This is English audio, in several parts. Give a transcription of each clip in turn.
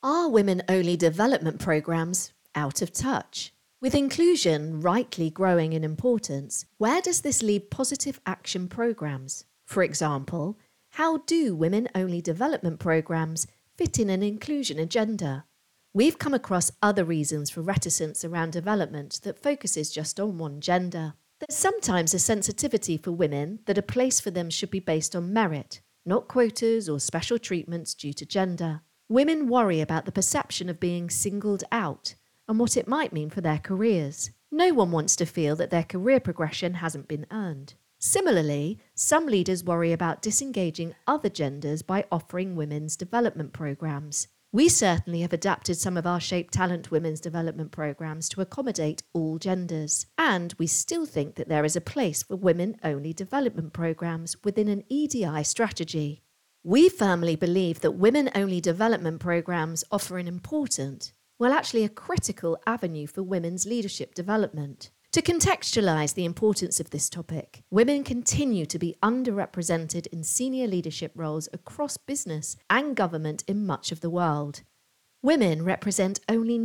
Are women-only development programs out of touch? With inclusion rightly growing in importance, where does this leave positive action programs? For example, how do women-only development programs fit in an inclusion agenda? We've come across other reasons for reticence around development that focuses just on one gender. There's sometimes a sensitivity for women that a place for them should be based on merit, not quotas or special treatments due to gender. Women worry about the perception of being singled out and what it might mean for their careers. No one wants to feel that their career progression hasn't been earned. Similarly, some leaders worry about disengaging other genders by offering women's development programs. We certainly have adapted some of our Shape Talent women's development programs to accommodate all genders, and we still think that there is a place for women-only development programs within an EDI strategy. We firmly believe that women-only development programs offer an important, actually a critical avenue for women's leadership development. To contextualise the importance of this topic, women continue to be underrepresented in senior leadership roles across business and government in much of the world. Women represent only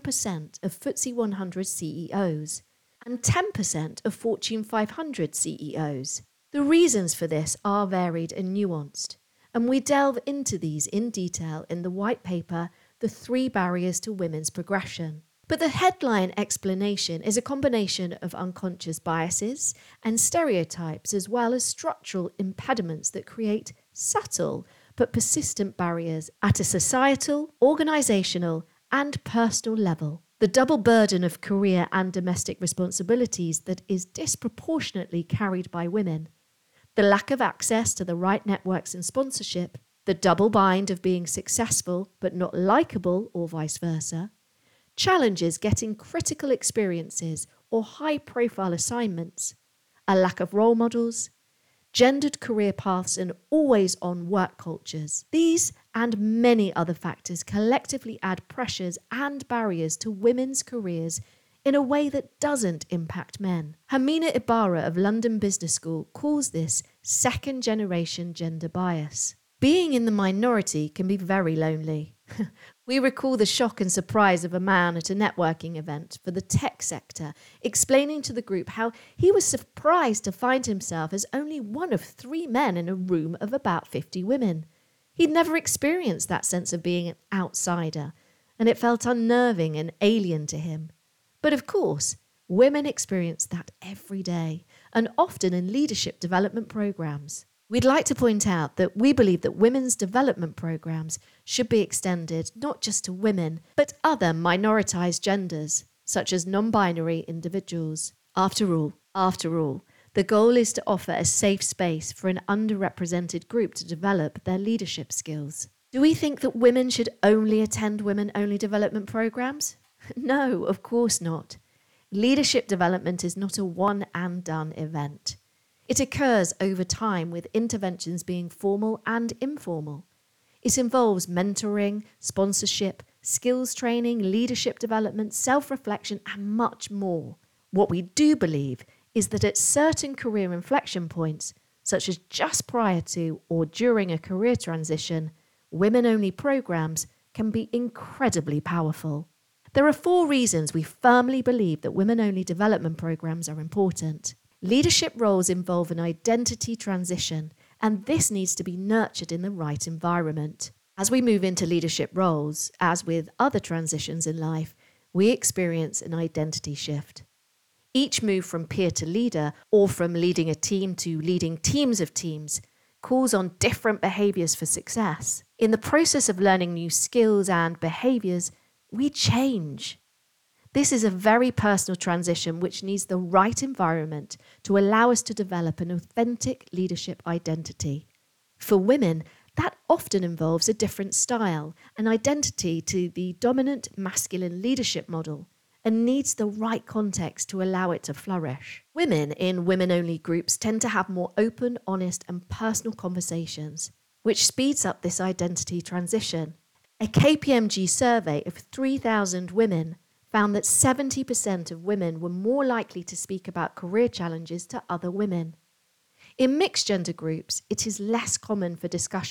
9% of FTSE 100 CEOs and 10% of Fortune 500 CEOs. The reasons for this are varied and nuanced, and we delve into these in detail in the white paper, The 3 Barriers to Women's Progression. But the headline explanation is a combination of unconscious biases and stereotypes, as well as structural impediments that create subtle but persistent barriers at a societal, organisational and personal level. The double burden of career and domestic responsibilities that is disproportionately carried by women, the lack of access to the right networks and sponsorship, the double bind of being successful but not likeable or vice versa, challenges getting critical experiences or high-profile assignments, a lack of role models, gendered career paths and always-on work cultures. These and many other factors collectively add pressures and barriers to women's careers in a way that doesn't impact men. Hamina Ibarra of London Business School calls this second-generation gender bias. Being in the minority can be very lonely. We recall the shock and surprise of a man at a networking event for the tech sector, explaining to the group how he was surprised to find himself as only one of 3 men in a room of about 50 women. He'd never experienced that sense of being an outsider, and it felt unnerving and alien to him. But of course, women experience that every day, and often in leadership development programs. We'd like to point out that we believe that women's development programs should be extended not just to women, but other minoritized genders, such as non-binary individuals. After all, the goal is to offer a safe space for an underrepresented group to develop their leadership skills. Do we think that women should only attend women-only development programs? No, of course not. Leadership development is not a one-and-done event. It occurs over time with interventions being formal and informal. It involves mentoring, sponsorship, skills training, leadership development, self-reflection, and much more. What we do believe is that at certain career inflection points, such as just prior to or during a career transition, women-only programs can be incredibly powerful. There are 4 reasons we firmly believe that women-only development programs are important. Leadership roles involve an identity transition, and this needs to be nurtured in the right environment. As we move into leadership roles, as with other transitions in life, we experience an identity shift. Each move from peer to leader, or from leading a team to leading teams of teams, calls on different behaviours for success. In the process of learning new skills and behaviours, we change. This is a very personal transition which needs the right environment to allow us to develop an authentic leadership identity. For women, that often involves a different style, an identity to the dominant masculine leadership model, and needs the right context to allow it to flourish. Women in women-only groups tend to have more open, honest, and personal conversations, which speeds up this identity transition. A KPMG survey of 3,000 women found that 70% of women were more likely to speak about career challenges to other women. In mixed gender groups, it is less common for discussion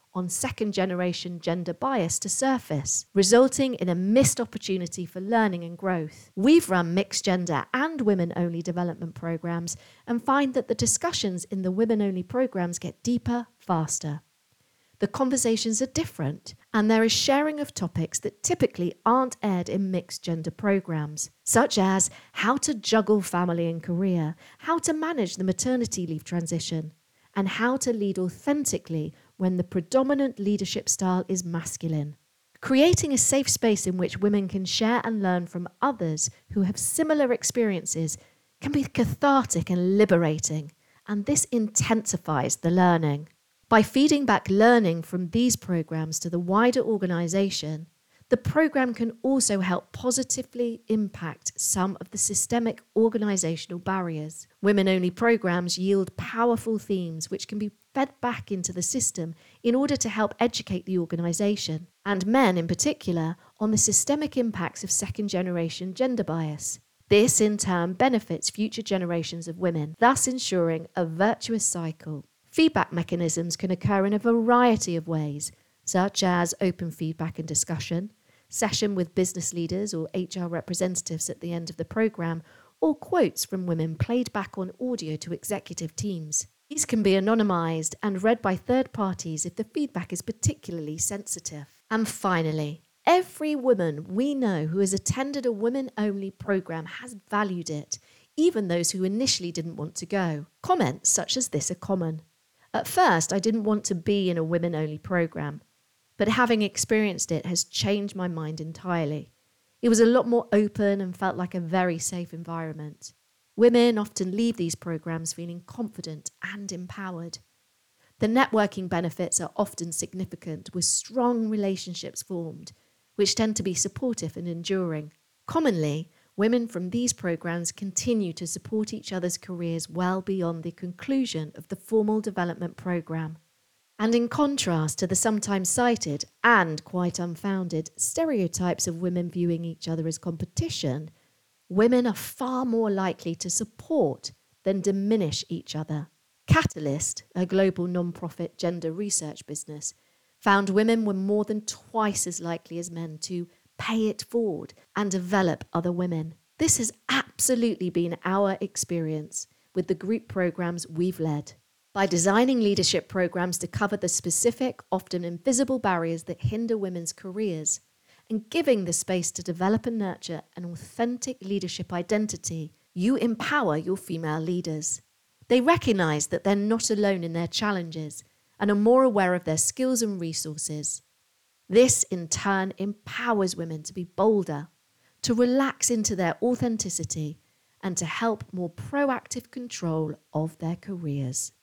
on second-generation gender bias to surface, resulting in a missed opportunity for learning and growth. We've run mixed gender and women-only development programs and find that the discussions in the women-only programs get deeper, faster. The conversations are different, and there is sharing of topics that typically aren't aired in mixed gender programs, such as how to juggle family and career, how to manage the maternity leave transition, and how to lead authentically when the predominant leadership style is masculine. Creating a safe space in which women can share and learn from others who have similar experiences can be cathartic and liberating, and this intensifies the learning. By feeding back learning from these programs to the wider organisation, the program can also help positively impact some of the systemic organisational barriers. Women-only programs yield powerful themes which can be fed back into the system in order to help educate the organisation, and men in particular, on the systemic impacts of second-generation gender bias. This in turn benefits future generations of women, thus ensuring a virtuous cycle. Feedback mechanisms can occur in a variety of ways, such as open feedback and discussion, session with business leaders or HR representatives at the end of the programme, or quotes from women played back on audio to executive teams. These can be anonymised and read by third parties if the feedback is particularly sensitive. And finally, every woman we know who has attended a women-only programme has valued it, even those who initially didn't want to go. Comments such as this are common. At first, I didn't want to be in a women-only programme, but having experienced it has changed my mind entirely. It was a lot more open and felt like a very safe environment. Women often leave these programmes feeling confident and empowered. The networking benefits are often significant, with strong relationships formed, which tend to be supportive and enduring. Commonly, women from these programs continue to support each other's careers well beyond the conclusion of the formal development program. And in contrast to the sometimes cited and quite unfounded stereotypes of women viewing each other as competition, women are far more likely to support than diminish each other. Catalyst, a global non-profit gender research business, found women were more than twice as likely as men to pay it forward and develop other women. This has absolutely been our experience with the group programs we've led. By designing leadership programs to cover the specific, often invisible barriers that hinder women's careers, and giving the space to develop and nurture an authentic leadership identity, you empower your female leaders. They recognise that they're not alone in their challenges and are more aware of their skills and resources. This, in turn, empowers women to be bolder, to relax into their authenticity, and to help more proactive control of their careers.